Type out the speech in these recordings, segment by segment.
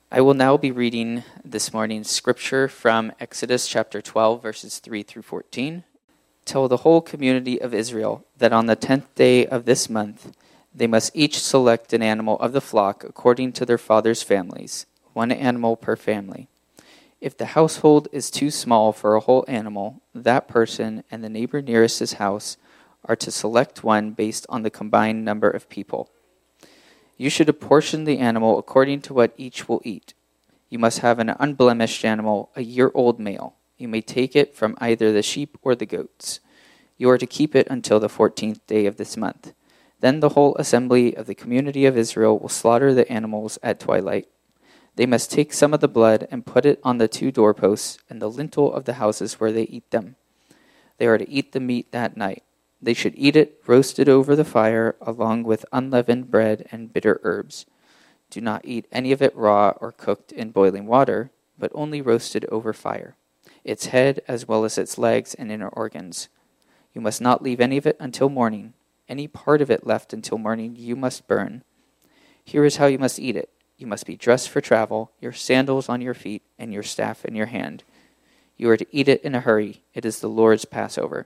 I will now be reading this morning's scripture from Exodus chapter 12, verses 3 through 14. Tell the whole community of Israel that on the 10th day of this month, they must each select an animal of the flock according to their fathers' families, one animal per family. If the household is too small for a whole animal, that person and the neighbor nearest his house are to select one based on the combined number of people. You should apportion the animal according to what each will eat. You must have an unblemished animal, a year-old male. You may take it from either the sheep or the goats. You are to keep it until the 14th day of this month. Then the whole assembly of the community of Israel will slaughter the animals at twilight. They must take some of the blood and put it on the 2 doorposts and the lintel of the houses where they eat them. They are to eat the meat that night. They should eat it roasted over the fire along with unleavened bread and bitter herbs. Do not eat any of it raw or cooked in boiling water, but only roasted over fire, its head as well as its legs and inner organs. You must not leave any of it until morning. Any part of it left until morning you must burn. Here is how you must eat it. You must be dressed for travel, your sandals on your feet, and your staff in your hand. You are to eat it in a hurry. It is the Lord's Passover.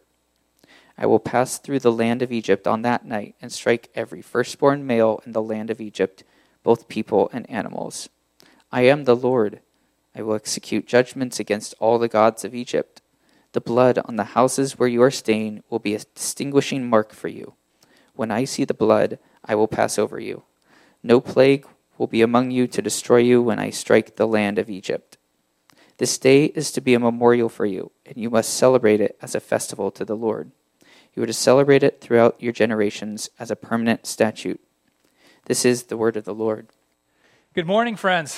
I will pass through the land of Egypt on that night and strike every firstborn male in the land of Egypt, both people and animals. I am the Lord. I will execute judgments against all the gods of Egypt. The blood on the houses where you are staying will be a distinguishing mark for you. When I see the blood, I will pass over you. No plague will be among you to destroy you when I strike the land of Egypt. This day is to be a memorial for you, and you must celebrate it as a festival to the Lord. You are to celebrate it throughout your generations as a permanent statute. This is the word of the Lord. Good morning, friends.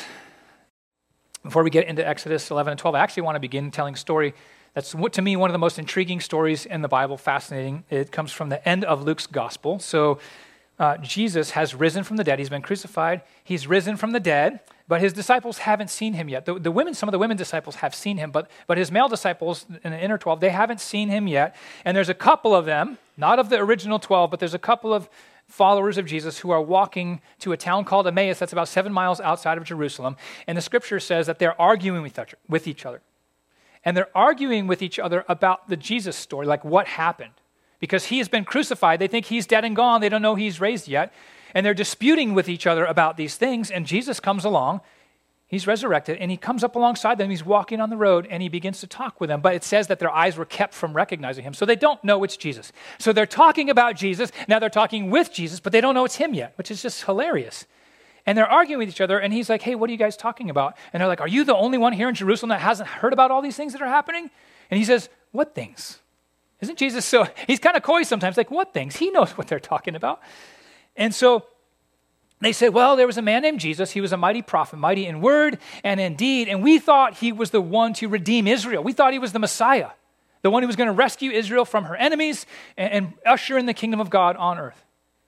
Before we get into Exodus 11 and 12, I actually want to begin telling a story that's, to me, one of the most intriguing stories in the Bible, fascinating. It comes from the end of Luke's gospel. So Jesus has risen from the dead. He's been crucified. He's risen from the dead, but his disciples haven't seen him yet. Some of the women disciples have seen him, but his male disciples in the inner 12, they haven't seen him yet. And there's a couple of them, not of the original 12, but there's a couple of followers of Jesus who are walking to a town called Emmaus that's about 7 miles outside of Jerusalem. And the scripture says that they're arguing with each other. And they're arguing with each other about the Jesus story, like what happened. Because he has been crucified, they think he's dead and gone, they don't know he's raised yet. And they're disputing with each other about these things, and Jesus comes along, he's resurrected, and he comes up alongside them, he's walking on the road, and he begins to talk with them. But it says that their eyes were kept from recognizing him, so they don't know it's Jesus. So they're talking about Jesus, now they're talking with Jesus, but they don't know it's him yet, which is just hilarious. And they're arguing with each other, and he's like, hey, what are you guys talking about? And they're like, are you the only one here in Jerusalem that hasn't heard about all these things that are happening? And he says, what things? Isn't Jesus so, he's kind of coy sometimes, like, what things? He knows what they're talking about. And so they said, well, there was a man named Jesus. He was a mighty prophet, mighty in word and in deed. And we thought he was the one to redeem Israel. We thought he was the Messiah, the one who was going to rescue Israel from her enemies and usher in the kingdom of God on earth.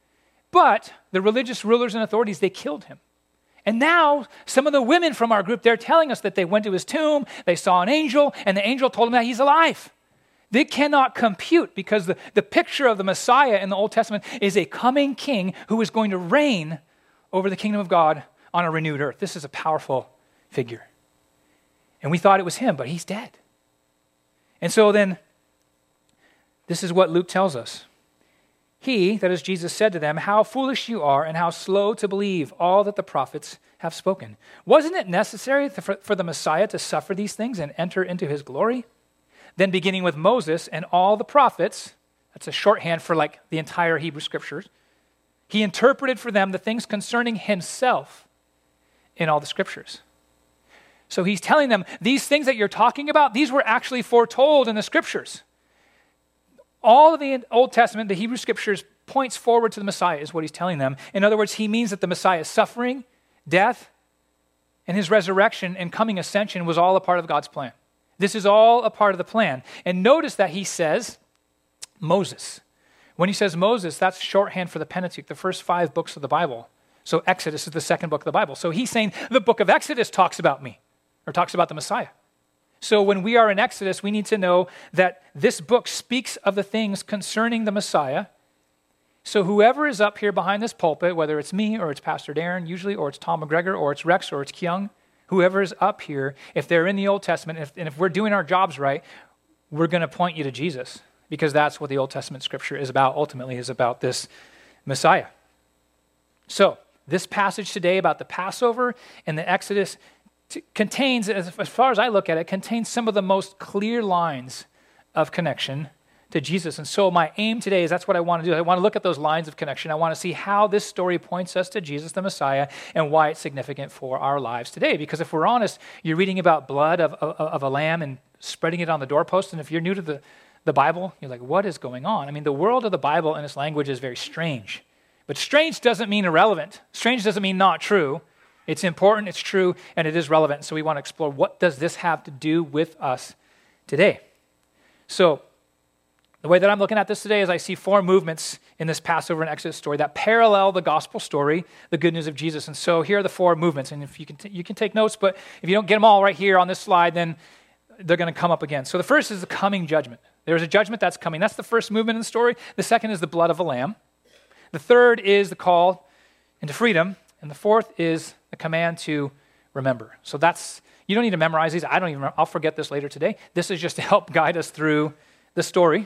But the religious rulers and authorities, they killed him. And now some of the women from our group, they're telling us that they went to his tomb, they saw an angel, and the angel told them that he's alive. They cannot compute because the picture of the Messiah in the Old Testament is a coming king who is going to reign over the kingdom of God on a renewed earth. This is a powerful figure. And we thought it was him, but he's dead. And so then, this is what Luke tells us. He, that is Jesus, said to them, how foolish you are and how slow to believe all that the prophets have spoken. Wasn't it necessary for the Messiah to suffer these things and enter into his glory? Then beginning with Moses and all the prophets, that's a shorthand for like the entire Hebrew scriptures, he interpreted for them the things concerning himself in all the scriptures. So he's telling them, these things that you're talking about, these were actually foretold in the scriptures. All of the Old Testament, the Hebrew scriptures, points forward to the Messiah is what he's telling them. In other words, he means that the Messiah's suffering, death, and his resurrection and coming ascension was all a part of God's plan. This is all a part of the plan. And notice that he says Moses. When he says Moses, that's shorthand for the Pentateuch, the first 5 books of the Bible. So Exodus is the second book of the Bible. So he's saying the book of Exodus talks about me, or talks about the Messiah. So when we are in Exodus, we need to know that this book speaks of the things concerning the Messiah. So whoever is up here behind this pulpit, whether it's me or it's Pastor Darren usually, or it's Tom McGregor, or it's Rex, or it's Kyung, whoever is up here, if they're in the Old Testament, and if we're doing our jobs right, we're going to point you to Jesus, because that's what the Old Testament scripture is about, ultimately, is about this Messiah. So, this passage today about the Passover and the Exodus contains, as far as I look at it, contains some of the most clear lines of connection to Jesus. And so my aim today is that's what I want to do. I want to look at those lines of connection. I want to see how this story points us to Jesus, the Messiah, and why it's significant for our lives today. Because if we're honest, you're reading about blood of a lamb and spreading it on the doorpost, and if you're new to the Bible, you're like, what is going on? I mean, the world of the Bible and its language is very strange. But strange doesn't mean irrelevant. Strange doesn't mean not true. It's important, it's true, and it is relevant. So we want to explore, what does this have to do with us today? So the way that I'm looking at this today is I see 4 movements in this Passover and Exodus story that parallel the gospel story, the good news of Jesus. And so here are the 4 movements. And if you can take notes, but if you don't get them all right here on this slide, then they're going to come up again. So the first is the coming judgment. There's a judgment that's coming. That's the first movement in the story. The second is the blood of a lamb. The third is the call into freedom. And the fourth is the command to remember. So you don't need to memorize these. I'll forget this later today. This is just to help guide us through the story.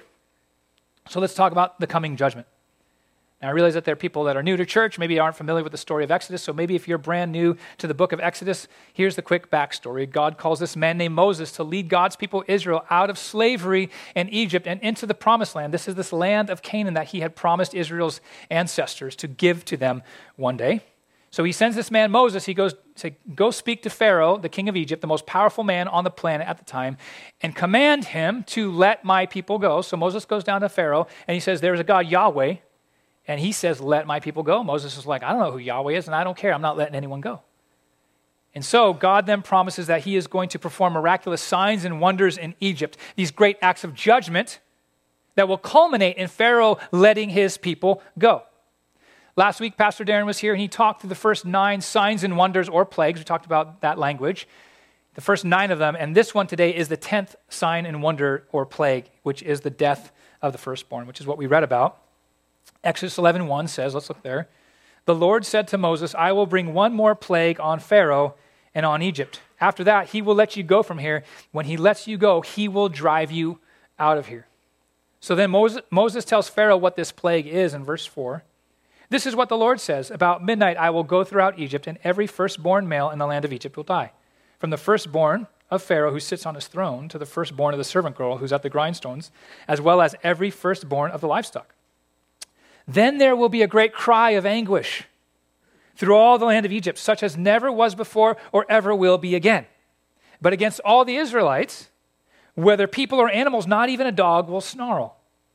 So let's talk about the coming judgment. Now, I realize that there are people that are new to church, maybe aren't familiar with the story of Exodus, so maybe if you're brand new to the book of Exodus, here's the quick backstory. God calls this man named Moses to lead God's people Israel out of slavery in Egypt and into the promised land. This is this land of Canaan that he had promised Israel's ancestors to give to them one day. So he sends this man Moses, he goes to go speak to Pharaoh, the king of Egypt, the most powerful man on the planet at the time, and command him to let my people go. So Moses goes down to Pharaoh, and he says, there's a God, Yahweh, and he says, let my people go. Moses is like, I don't know who Yahweh is, and I don't care. I'm not letting anyone go. And so God then promises that he is going to perform miraculous signs and wonders in Egypt, these great acts of judgment that will culminate in Pharaoh letting his people go. Last week, Pastor Darren was here, and he talked through the first 9 signs and wonders or plagues. We talked about that language, the first 9 of them, and this one today is the 10th sign and wonder or plague, which is the death of the firstborn, which is what we read about. Exodus 11:1 says, let's look there. The Lord said to Moses, I will bring one more plague on Pharaoh and on Egypt. After that, he will let you go from here. When he lets you go, he will drive you out of here. So then Moses tells Pharaoh what this plague is in verse 4. This is what the Lord says, about midnight I will go throughout Egypt, and every firstborn male in the land of Egypt will die. From the firstborn of Pharaoh who sits on his throne to the firstborn of the servant girl who's at the grindstones, as well as every firstborn of the livestock. Then there will be a great cry of anguish through all the land of Egypt, such as never was before or ever will be again. But against all the Israelites, whether people or animals, not even a dog will snarl.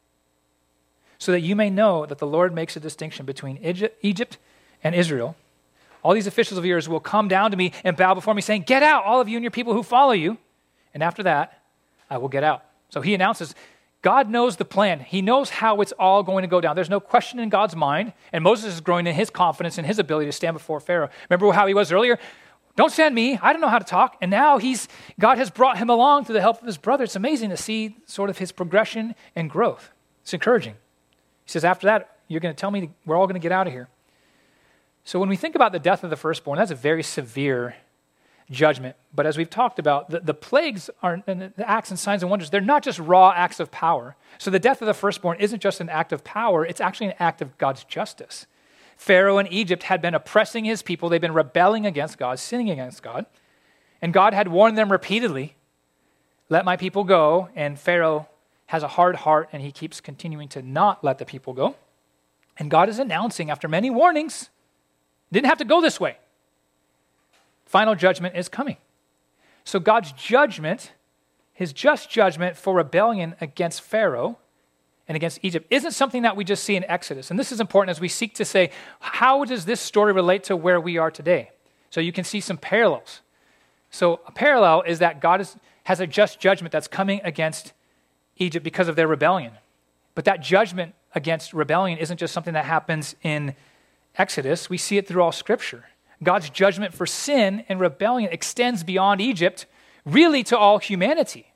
So that you may know that the Lord makes a distinction between Egypt and Israel. All these officials of yours will come down to me and bow before me, saying, get out, all of you and your people who follow you. And after that, I will get out. So he announces, God knows the plan. He knows how it's all going to go down. There's no question in God's mind. And Moses is growing in his confidence and his ability to stand before Pharaoh. Remember how he was earlier? Don't send me. I don't know how to talk. And now God has brought him along through the help of his brother. It's amazing to see sort of his progression and growth. It's encouraging. He says, after that, you're going to tell me we're all going to get out of here. So when we think about the death of the firstborn, that's a very severe judgment. But as we've talked about, the plagues and the acts and signs and wonders, they're not just raw acts of power. So the death of the firstborn isn't just an act of power, it's actually an act of God's justice. Pharaoh in Egypt had been oppressing his people. They've been rebelling against God, sinning against God. And God had warned them repeatedly, let my people go. And Pharaoh has a hard heart, and he keeps continuing to not let the people go. And God is announcing, after many warnings, didn't have to go this way. Final judgment is coming. So God's judgment, his just judgment for rebellion against Pharaoh and against Egypt, isn't something that we just see in Exodus. And this is important as we seek to say, how does this story relate to where we are today? So you can see some parallels. So a parallel is that God has a just judgment that's coming against Egypt because of their rebellion. But that judgment against rebellion isn't just something that happens in Exodus. We see it through all Scripture. God's judgment for sin and rebellion extends beyond Egypt, really to all humanity.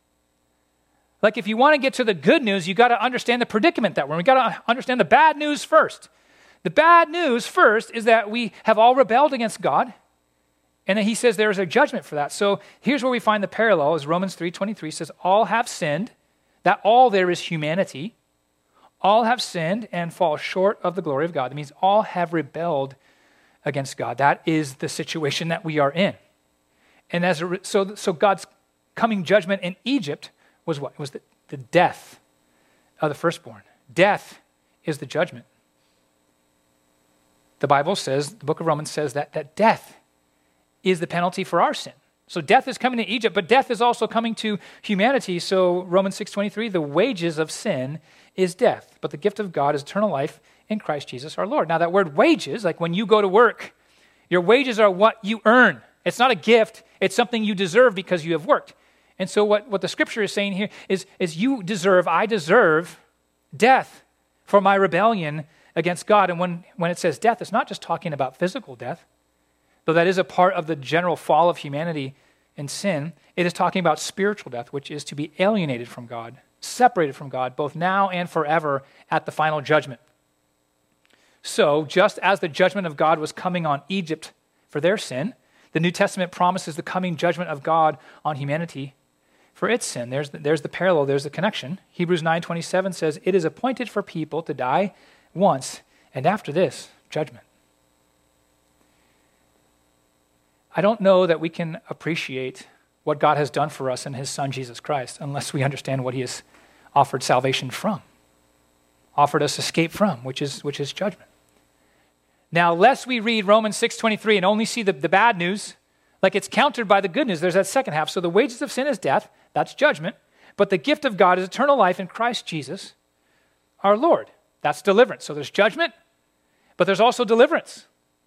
Like if you want to get to the good news, you got to understand the predicament that we're in. We got to understand the bad news first. The bad news first is that we have all rebelled against God, And then he says there is a judgment for that. So here's where we find the parallel, as Romans 3:23 says, all have sinned, that all there is humanity. All have sinned and fall short of the glory of God. That means all have rebelled against God. That is the situation that we are in. And so God's coming judgment in Egypt was what? It was the death of the firstborn. Death is the judgment. The Bible says, the book of Romans says that death is the penalty for our sin. So death is coming to Egypt, but death is also coming to humanity. So Romans 6:23, the wages of sin is death, but the gift of God is eternal life in Christ Jesus our Lord. Now that word wages, like when you go to work, your wages are what you earn. It's not a gift. It's something you deserve because you have worked. And so what the scripture is saying here is I deserve death for my rebellion against God. And when it says death, it's not just talking about physical death, though that is a part of the general fall of humanity and sin. It is talking about spiritual death, which is to be alienated from God, separated from God, both now and forever at the final judgment. So, just as the judgment of God was coming on Egypt for their sin, the New Testament promises the coming judgment of God on humanity for its sin. There's the parallel, there's the connection. Hebrews 9:27 says, it is appointed for people to die once, and after this, judgment. I don't know that we can appreciate what God has done for us in his Son, Jesus Christ, unless we understand what he has offered salvation from, offered us escape from, which is judgment. Now, lest we read Romans 6:23 and only see the bad news, like it's countered by the good news, there's that second half. So the wages of sin is death, that's judgment, but the gift of God is eternal life in Christ Jesus, our Lord. That's deliverance. So there's judgment, but there's also deliverance.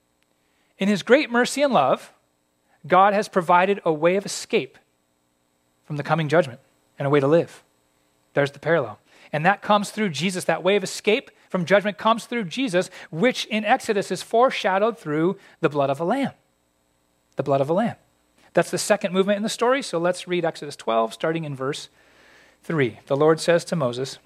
In his great mercy and love, God has provided a way of escape from the coming judgment and a way to live. There's the parallel. And that comes through Jesus. That way of escape from judgment comes through Jesus, which in Exodus is foreshadowed through the blood of a lamb. The blood of a lamb. That's the second movement in the story. So let's read Exodus 12, starting in verse 3. The Lord says to Moses,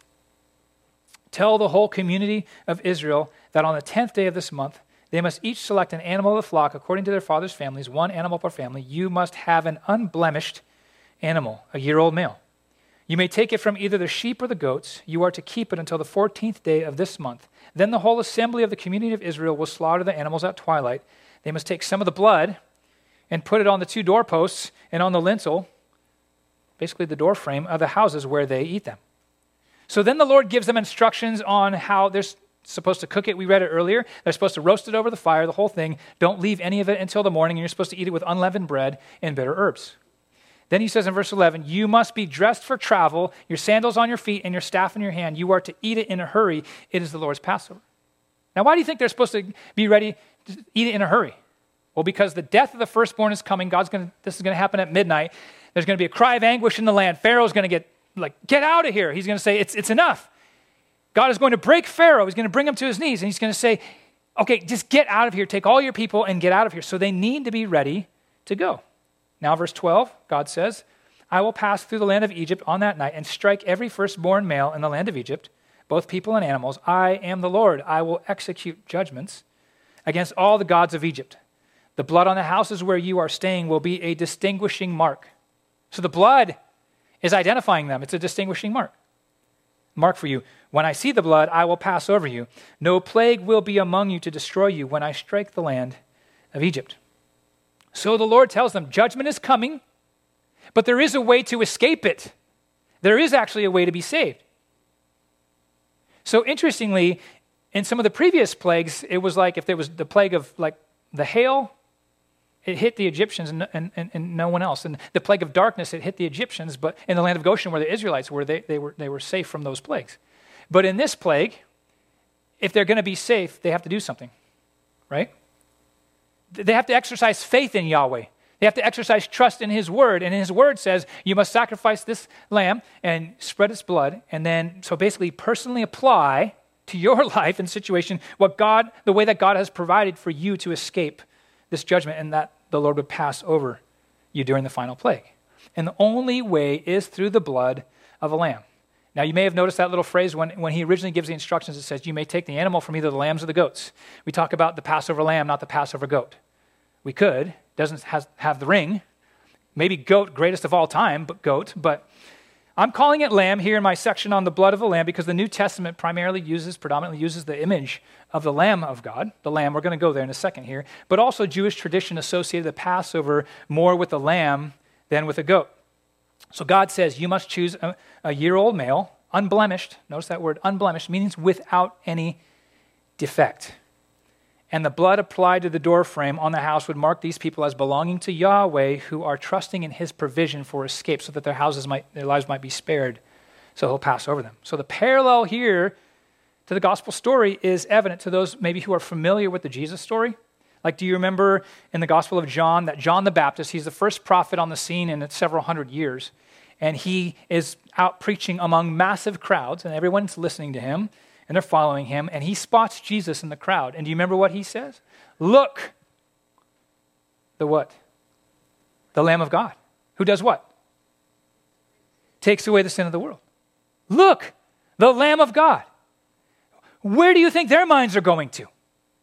tell the whole community of Israel that on the 10th day of this month, they must each select an animal of the flock according to their father's families, one animal per family. You must have an unblemished animal, a year-old male. You may take it from either the sheep or the goats. You are to keep it until the 14th day of this month. Then the whole assembly of the community of Israel will slaughter the animals at twilight. They must take some of the blood and put it on the 2 doorposts and on the lintel, basically the door frame of the houses where they eat them. So then the Lord gives them instructions on how they're supposed to cook it. We read it earlier. They're supposed to roast it over the fire, the whole thing. Don't leave any of it until the morning. And you're supposed to eat it with unleavened bread and bitter herbs. Then he says in verse 11, you must be dressed for travel, your sandals on your feet and your staff in your hand. You are to eat it in a hurry. It is the Lord's Passover. Now, why do you think they're supposed to be ready to eat it in a hurry? Well, because the death of the firstborn is coming. This is going to happen at midnight. There's going to be a cry of anguish in the land. Pharaoh's going to get out of here. He's going to say, it's enough. God is going to break Pharaoh. He's going to bring him to his knees. And he's going to say, okay, just get out of here. Take all your people and get out of here. So they need to be ready to go. Now, verse 12, God says, I will pass through the land of Egypt on that night and strike every firstborn male in the land of Egypt, both people and animals. I am the Lord. I will execute judgments against all the gods of Egypt. The blood on the houses where you are staying will be a distinguishing mark. So the blood is identifying them. It's a distinguishing mark. Mark for you. When I see the blood, I will pass over you. No plague will be among you to destroy you when I strike the land of Egypt. So the Lord tells them, judgment is coming, but there is a way to escape it. There is actually a way to be saved. So interestingly, in some of the previous plagues, it was like if there was the plague of like the hail, it hit the Egyptians and no one else. And the plague of darkness, it hit the Egyptians, but in the land of Goshen where the Israelites were, they were safe from those plagues. But in this plague, if they're going to be safe, they have to do something, right? They have to exercise faith in Yahweh. They have to exercise trust in his word. And his word says, you must sacrifice this lamb and spread its blood. And then, so basically personally apply to your life and situation the way that God has provided for you to escape this judgment and that the Lord would pass over you during the final plague. And the only way is through the blood of a lamb. Now, you may have noticed that little phrase when he originally gives the instructions, it says, you may take the animal from either the lambs or the goats. We talk about the Passover lamb, not the Passover goat. We could. Doesn't have the ring. Maybe goat, greatest of all time, but goat. But I'm calling it lamb here in my section on the blood of the lamb because the New Testament predominantly uses the image of the Lamb of God, the lamb. We're going to go there in a second here. But also Jewish tradition associated the Passover more with the lamb than with a goat. So God says you must choose a year-old male, unblemished. Notice that word, unblemished, means without any defect. And the blood applied to the doorframe on the house would mark these people as belonging to Yahweh, who are trusting in his provision for escape so that their lives might be spared, so he'll pass over them. So the parallel here to the gospel story is evident to those maybe who are familiar with the Jesus story. Like, do you remember in the Gospel of John that John the Baptist, he's the first prophet on the scene in several hundred years, and he is out preaching among massive crowds, and everyone's listening to him, and they're following him, and he spots Jesus in the crowd. And do you remember what he says? Look, the what? The Lamb of God. Who does what? Takes away the sin of the world. Look, the Lamb of God. Where do you think their minds are going to?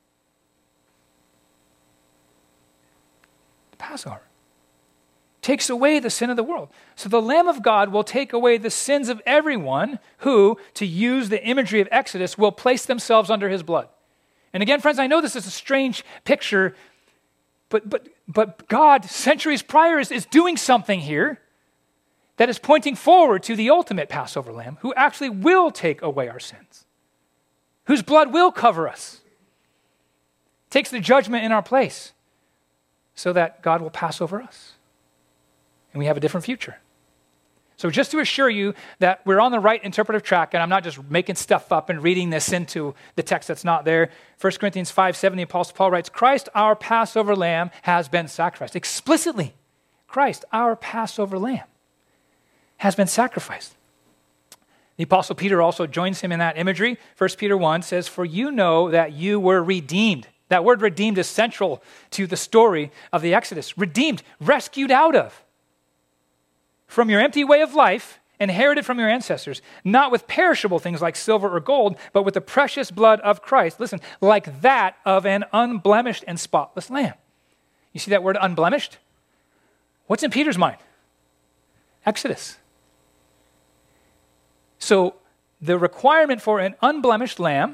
The Passover. Takes away the sin of the world. So the Lamb of God will take away the sins of everyone who, to use the imagery of Exodus, will place themselves under his blood. And again, friends, I know this is a strange picture, but God, centuries prior, is doing something here that is pointing forward to the ultimate Passover lamb who actually will take away our sins, whose blood will cover us, takes the judgment in our place so that God will pass over us. And we have a different future. So just to assure you that we're on the right interpretive track, and I'm not just making stuff up and reading this into the text that's not there. 1 Corinthians 5:7, the Apostle Paul writes, Christ, our Passover lamb, has been sacrificed. Explicitly, Christ, our Passover lamb, has been sacrificed. The Apostle Peter also joins him in that imagery. 1 Peter 1 says, for you know that you were redeemed. That word redeemed is central to the story of the Exodus. Redeemed, rescued out of. From your empty way of life, inherited from your ancestors, not with perishable things like silver or gold, but with the precious blood of Christ. Listen, like that of an unblemished and spotless lamb. You see that word unblemished? What's in Peter's mind? Exodus. So the requirement for an unblemished lamb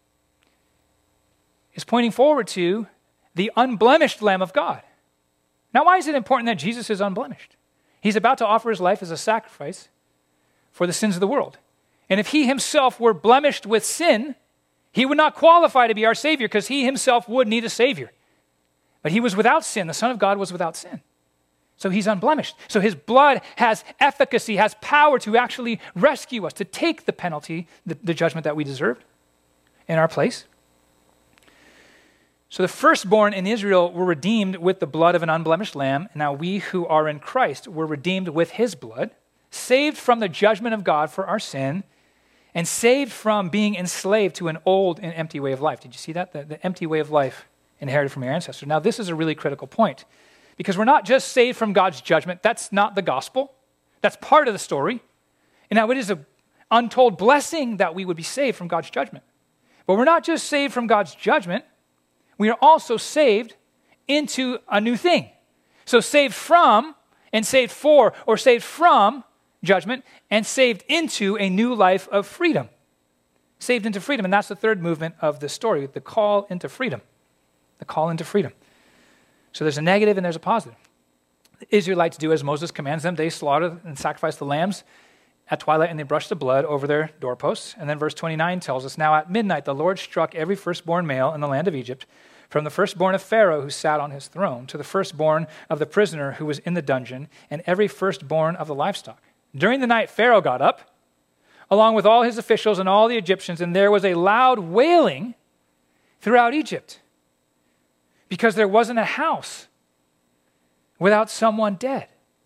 is pointing forward to the unblemished Lamb of God. Now, why is it important that Jesus is unblemished? He's about to offer his life as a sacrifice for the sins of the world. And if he himself were blemished with sin, he would not qualify to be our Savior because he himself would need a Savior. But he was without sin. The Son of God was without sin. So he's unblemished. So his blood has efficacy, has power to actually rescue us, to take the penalty, the judgment that we deserved in our place. So the firstborn in Israel were redeemed with the blood of an unblemished lamb. Now we who are in Christ were redeemed with his blood, saved from the judgment of God for our sin, and saved from being enslaved to an old and empty way of life. Did you see that? The empty way of life inherited from your ancestors. Now this is a really critical point because we're not just saved from God's judgment. That's not the gospel. That's part of the story. And now it is an untold blessing that we would be saved from God's judgment. But we're not just saved from God's judgment. We are also saved into a new thing. So saved from and saved for, or saved from judgment and saved into a new life of freedom. Saved into freedom. And that's the third movement of the story, the call into freedom. The call into freedom. So there's a negative and there's a positive. The Israelites do as Moses commands them. They slaughter and sacrifice the lambs at twilight and they brush the blood over their doorposts. And then verse 29 tells us, now at midnight the Lord struck every firstborn male in the land of Egypt, from the firstborn of Pharaoh who sat on his throne to the firstborn of the prisoner who was in the dungeon and every firstborn of the livestock. During the night Pharaoh got up along with all his officials and all the Egyptians, and there was a loud wailing throughout Egypt because there wasn't a house without someone dead.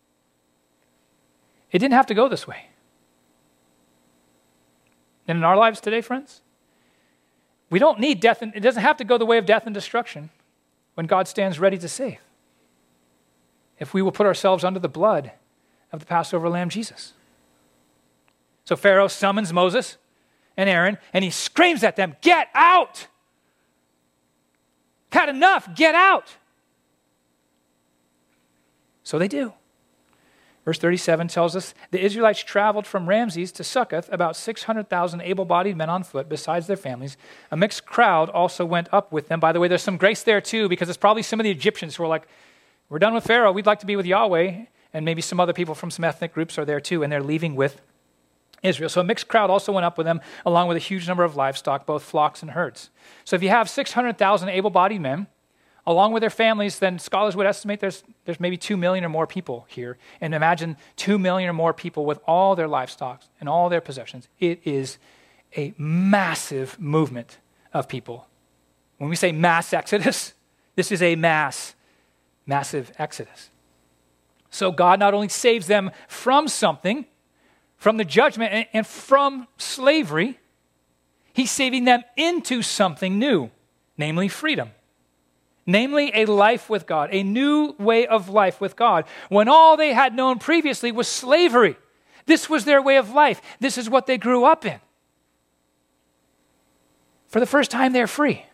It didn't have to go this way. And in our lives today, friends, we don't need death, and it doesn't have to go the way of death and destruction when God stands ready to save. If we will put ourselves under the blood of the Passover lamb, Jesus. So Pharaoh summons Moses and Aaron, and he screams at them, get out! Had enough, get out! So they do. Verse 37 tells us, the Israelites traveled from Ramses to Succoth, about 600,000 able-bodied men on foot, besides their families. A mixed crowd also went up with them. By the way, there's some grace there too, because it's probably some of the Egyptians who are like, we're done with Pharaoh, we'd like to be with Yahweh. And maybe some other people from some ethnic groups are there too, and they're leaving with Israel. So a mixed crowd also went up with them, along with a huge number of livestock, both flocks and herds. So if you have 600,000 able-bodied men, along with their families, then scholars would estimate there's maybe 2 million or more people here. And imagine 2 million or more people with all their livestock and all their possessions. It is a massive movement of people. When we say mass exodus, this is a massive exodus. So God not only saves them from something, from the judgment and from slavery, he's saving them into something new, namely freedom. Namely, a life with God, a new way of life with God, when all they had known previously was slavery. This was their way of life. This is what they grew up in. For the first time, they're free.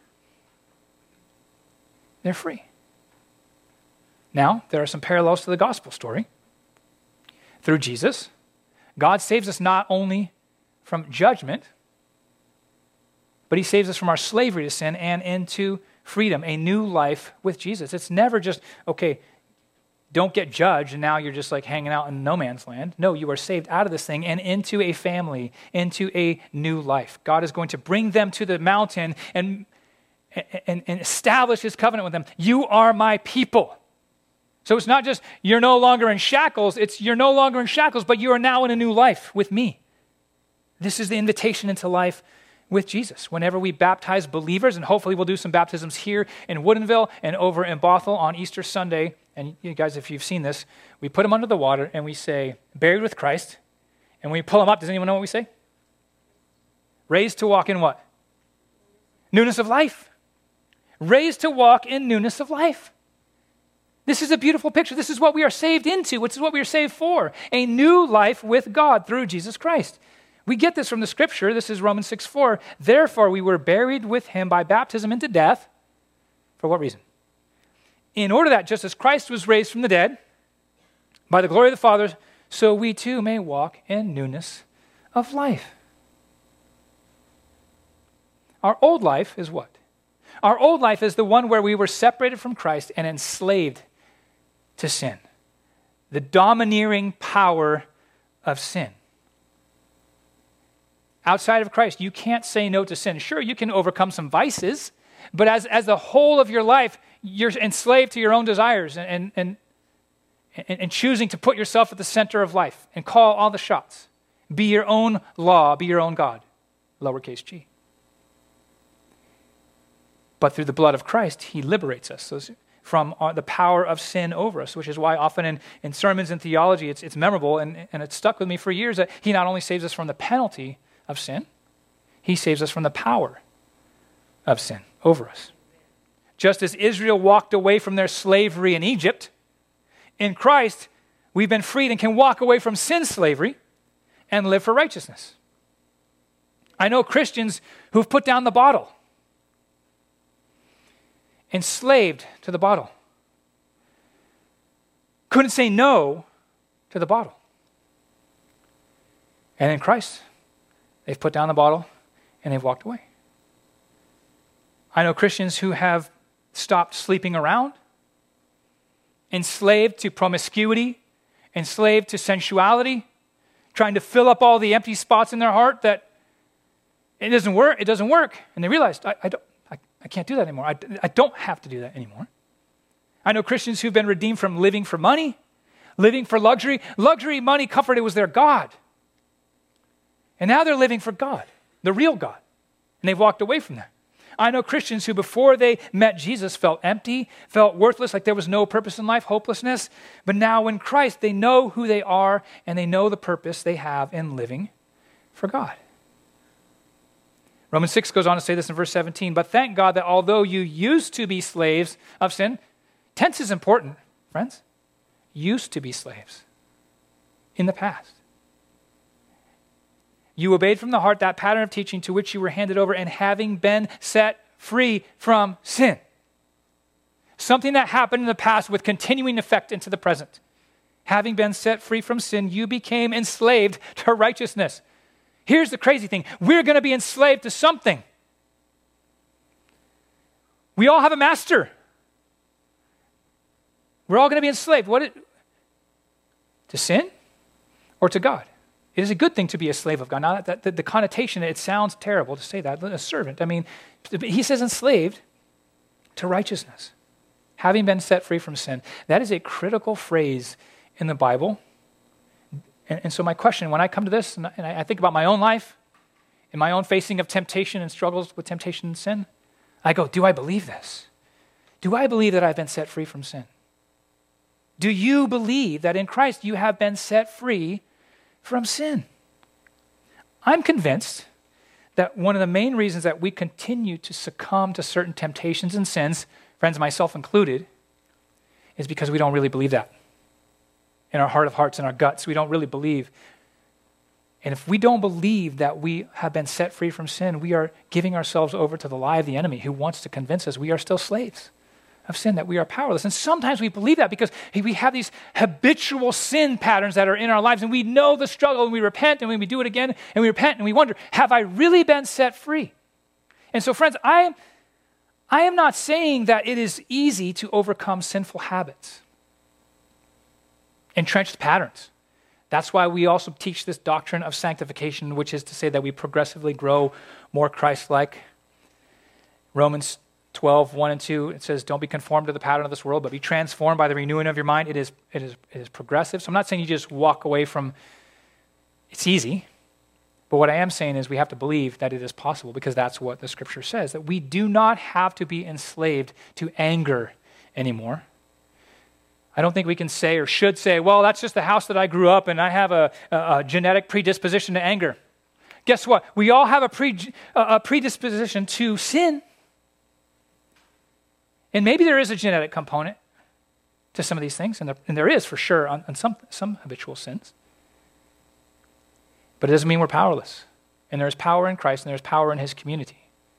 They're free. Now, there are some parallels to the gospel story. Through Jesus, God saves us not only from judgment, but he saves us from our slavery to sin and into freedom, a new life with Jesus. It's never just, okay, don't get judged and now you're just like hanging out in no man's land. No, you are saved out of this thing and into a family, into a new life. God is going to bring them to the mountain and establish his covenant with them. You are my people. So it's not just you're no longer in shackles, it's you're no longer in shackles, but you are now in a new life with me. This is the invitation into life with Jesus. Whenever we baptize believers, and hopefully we'll do some baptisms here in Woodinville and over in Bothell on Easter Sunday, and you guys, if you've seen this, we put them under the water and we say, buried with Christ, and when we pull them up, does anyone know what we say? Raised to walk in what? Newness of life. Raised to walk in newness of life. This is a beautiful picture. This is what we are saved into. This is what we are saved for. A new life with God through Jesus Christ. We get this from the scripture. This is Romans 6:4. Therefore, we were buried with him by baptism into death. For what reason? In order that just as Christ was raised from the dead by the glory of the Father, so we too may walk in newness of life. Our old life is what? Our old life is the one where we were separated from Christ and enslaved to sin. The domineering power of sin. Outside of Christ, you can't say no to sin. Sure, you can overcome some vices, but as the whole of your life, you're enslaved to your own desires and choosing to put yourself at the center of life and call all the shots. Be your own law, be your own God, lowercase g. But through the blood of Christ, he liberates us from the power of sin over us, which is why often in sermons and theology, it's memorable, and it's stuck with me for years, that he not only saves us from the penalty of sin, he saves us from the power of sin over us. Just as Israel walked away from their slavery in Egypt, in Christ, we've been freed and can walk away from sin slavery and live for righteousness. I know Christians who've put down the bottle, enslaved to the bottle. Couldn't say no to the bottle. And in Christ, they've put down the bottle and they've walked away. I know Christians who have stopped sleeping around, enslaved to promiscuity, enslaved to sensuality, trying to fill up all the empty spots in their heart that it doesn't work. And they realized, I can't do that anymore. I don't have to do that anymore. I know Christians who've been redeemed from living for money, living for luxury. Luxury, money, comfort, it was their God. And now they're living for God, the real God. And they've walked away from that. I know Christians who before they met Jesus felt empty, felt worthless, like there was no purpose in life, hopelessness. But now in Christ, they know who they are and they know the purpose they have in living for God. Romans 6 goes on to say this in verse 17, but thank God that although you used to be slaves of sin, tense is important, friends. Used to be slaves in the past. You obeyed from the heart that pattern of teaching to which you were handed over, and having been set free from sin. something that happened in the past with continuing effect into the present. Having been set free from sin, you became enslaved to righteousness. Here's the crazy thing. We're going to be enslaved to something. We all have a master. We're all going to be enslaved. To sin or to God? It is a good thing to be a slave of God. Now, the connotation, it sounds terrible to say that. A servant. I mean, he says enslaved to righteousness. Having been set free from sin. That is a critical phrase in the Bible. And so my question, when I come to this, and I think about my own life, and my own facing of temptation and struggles with temptation and sin, I go, do I believe this? Do I believe that I've been set free from sin? Do you believe that in Christ you have been set free from sin? I'm convinced that one of the main reasons that we continue to succumb to certain temptations and sins, friends, myself included, is because we don't really believe that. In our heart of hearts, in our guts, we don't really believe. And if we don't believe that we have been set free from sin, we are giving ourselves over to the lie of the enemy who wants to convince us we are still slaves of sin, that we are powerless. And sometimes we believe that because we have these habitual sin patterns that are in our lives, and we know the struggle, and we repent, and when we do it again, and we repent, and we wonder, have I really been set free? And so, friends, I am not saying that it is easy to overcome sinful habits, entrenched patterns. That's why we also teach this doctrine of sanctification, which is to say that we progressively grow more Christ-like. Romans 12, 1 and 2, it says, don't be conformed to the pattern of this world, but be transformed by the renewing of your mind. It is progressive. So I'm not saying you just walk away from, it's easy. But what I am saying is we have to believe that it is possible, because that's what the scripture says, that we do not have to be enslaved to anger anymore. I don't think we can say or should say, well, that's just the house that I grew up in. I have a genetic predisposition to anger. Guess what? We all have a predisposition to sin. And maybe there is a genetic component to some of these things, and there is for sure on some habitual sins. But it doesn't mean we're powerless. And there's power in Christ, and there's power in his community.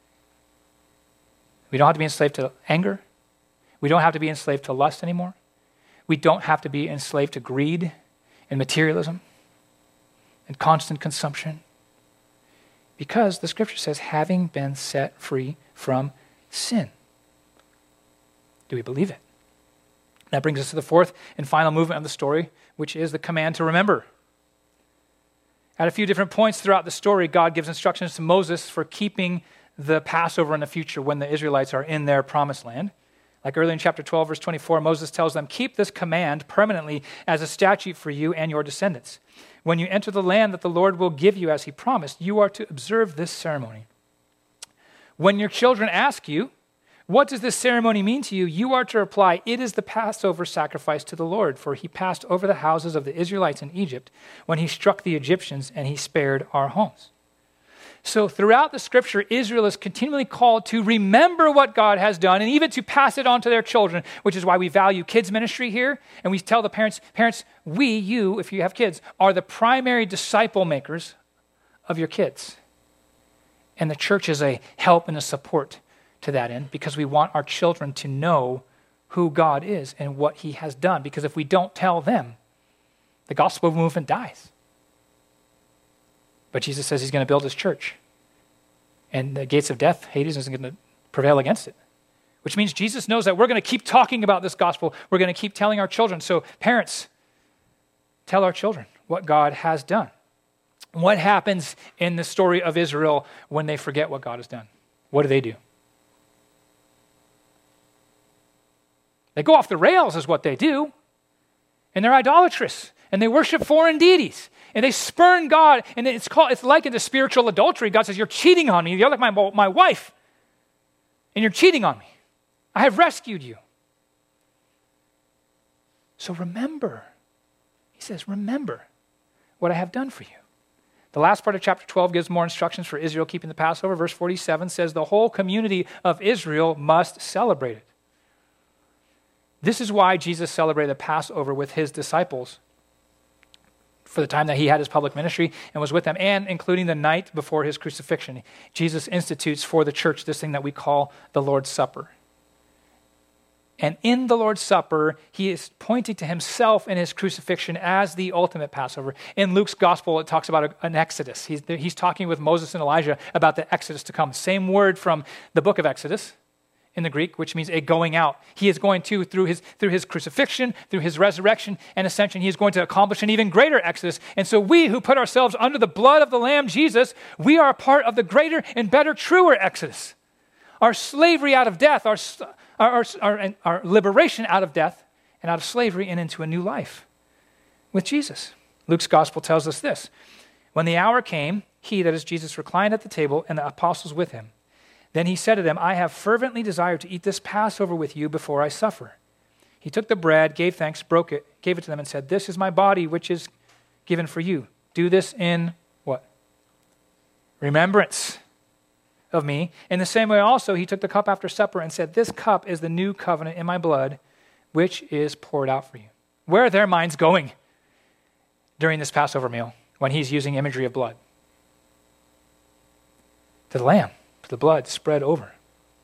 We don't have to be enslaved to anger. We don't have to be enslaved to lust anymore. We don't have to be enslaved to greed and materialism and constant consumption, because the scripture says, having been set free from sin. Do we believe it? That brings us to the fourth and final movement of the story, which is the command to remember. At a few different points throughout the story, God gives instructions to Moses for keeping the Passover in the future when the Israelites are in their promised land. Like early in chapter 12, verse 24, Moses tells them, keep this command permanently as a statute for you and your descendants. When you enter the land that the Lord will give you as he promised, you are to observe this ceremony. When your children ask you, what does this ceremony mean to you? You are to reply, it is the Passover sacrifice to the Lord, for he passed over the houses of the Israelites in Egypt when he struck the Egyptians and he spared our homes. So throughout the scripture, Israel is continually called to remember what God has done and even to pass it on to their children, which is why we value kids ministry here. And we tell the parents, you, if you have kids, are the primary disciple makers of your kids. And the church is a help and a support to that end, because we want our children to know who God is and what he has done. Because if we don't tell them, the gospel movement dies. But Jesus says he's going to build his church. And the gates of death, Hades, isn't going to prevail against it. Which means Jesus knows that we're going to keep talking about this gospel. We're going to keep telling our children. So parents, tell our children what God has done. What happens in the story of Israel when they forget what God has done? What do? They go off the rails is what they do. And they're idolatrous. And they worship foreign deities. And they spurn God. And it's likened to spiritual adultery. God says, you're cheating on me. You're like my wife. And you're cheating on me. I have rescued you. So remember. He says, remember what I have done for you. The last part of chapter 12 gives more instructions for Israel keeping the Passover. Verse 47 says the whole community of Israel must celebrate it. This is why Jesus celebrated the Passover with his disciples for the time that he had his public ministry and was with them, and including the night before his crucifixion. Jesus institutes for the church this thing that we call the Lord's Supper. And in the Lord's Supper, he is pointing to himself and his crucifixion as the ultimate Passover. In Luke's gospel, it talks about an exodus. He's talking with Moses and Elijah about the exodus to come. Same word from the book of Exodus in the Greek, which means a going out. He is going to, through his crucifixion, through his resurrection and ascension, he is going to accomplish an even greater exodus. And so we who put ourselves under the blood of the Lamb, Jesus, we are a part of the greater and better, truer exodus. Our slavery out of death, our liberation out of death and out of slavery and into a new life with Jesus. Luke's gospel tells us this. When the hour came, he, that is Jesus, reclined at the table and the apostles with him. Then he said to them, I have fervently desired to eat this Passover with you before I suffer. He took the bread, gave thanks, broke it, gave it to them and said, this is my body which is given for you. Do this in what? Remembrance of me. In the same way also, he took the cup after supper and said, this cup is the new covenant in my blood, which is poured out for you. Where are their minds going during this Passover meal when he's using imagery of blood? To the Lamb, to the blood spread over.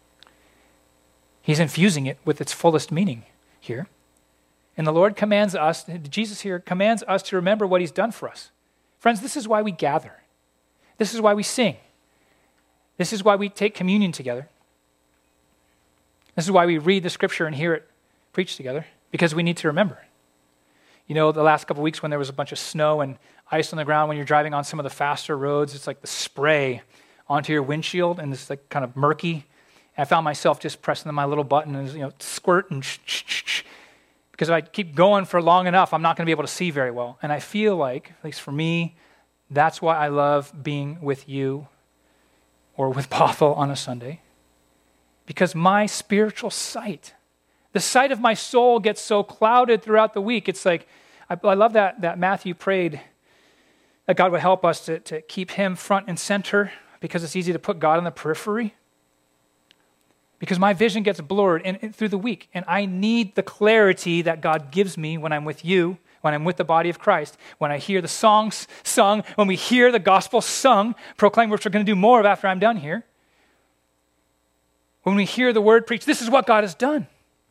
He's infusing it with its fullest meaning here. And the Lord commands us, Jesus here commands us to remember what he's done for us. Friends, this is why we gather. This is why we sing. This is why we take communion together. This is why we read the scripture and hear it preached together, because we need to remember. You know, the last couple of weeks when there was a bunch of snow and ice on the ground, when you're driving on some of the faster roads, it's like the spray onto your windshield and it's like kind of murky. And I found myself just pressing my little button and, squirt and because if I keep going for long enough, I'm not going to be able to see very well. And I feel like, at least for me, that's why I love being with you or with Bothell on a Sunday, because my spiritual sight, the sight of my soul gets so clouded throughout the week. It's like, I love that Matthew prayed that God would help us to keep him front and center, because it's easy to put God on the periphery. Because my vision gets blurred through the week, and I need the clarity that God gives me when I'm with you, when I'm with the body of Christ, when I hear the songs sung, when we hear the gospel sung, proclaimed, which we're going to do more of after I'm done here. When we hear the word preached, this is what God has done.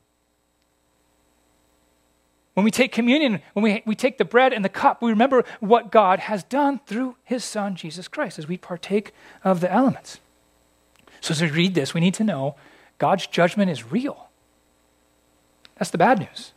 When we take communion, when we take the bread and the cup, we remember what God has done through his Son, Jesus Christ, as we partake of the elements. So as we read this, we need to know God's judgment is real. That's the bad news.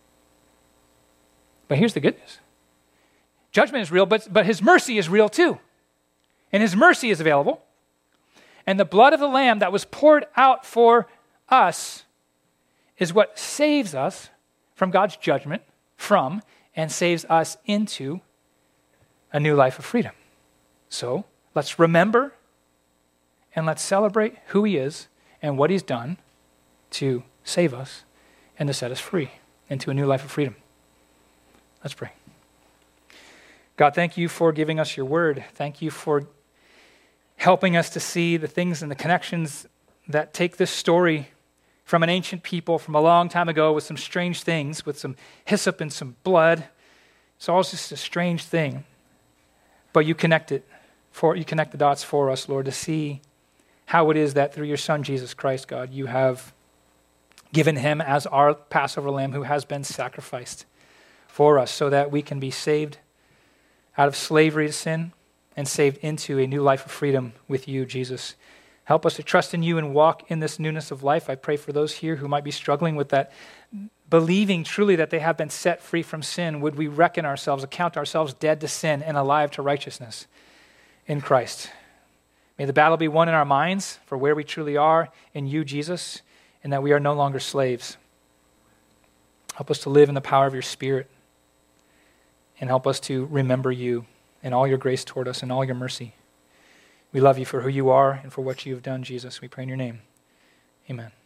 But here's the good news. Judgment is real, but his mercy is real too. And his mercy is available. And the blood of the Lamb that was poured out for us is what saves us from God's judgment, and saves us into a new life of freedom. So let's remember and let's celebrate who he is and what he's done to save us and to set us free into a new life of freedom. Let's pray. God, thank you for giving us your word. Thank you for helping us to see the things and the connections that take this story from an ancient people from a long time ago with some strange things, with some hyssop and some blood. It's all just a strange thing. But you connect the dots for us, Lord, to see how it is that through your Son, Jesus Christ, God, you have given him as our Passover lamb who has been sacrificed for us so that we can be saved out of slavery to sin and saved into a new life of freedom with you, Jesus. Help us to trust in you and walk in this newness of life. I pray for those here who might be struggling with that, believing truly that they have been set free from sin. Would we reckon ourselves, account ourselves dead to sin and alive to righteousness in Christ? May the battle be won in our minds for where we truly are in you, Jesus, and that we are no longer slaves. Help us to live in the power of your Spirit, and help us to remember you and all your grace toward us and all your mercy. We love you for who you are and for what you have done, Jesus. We pray in your name. Amen.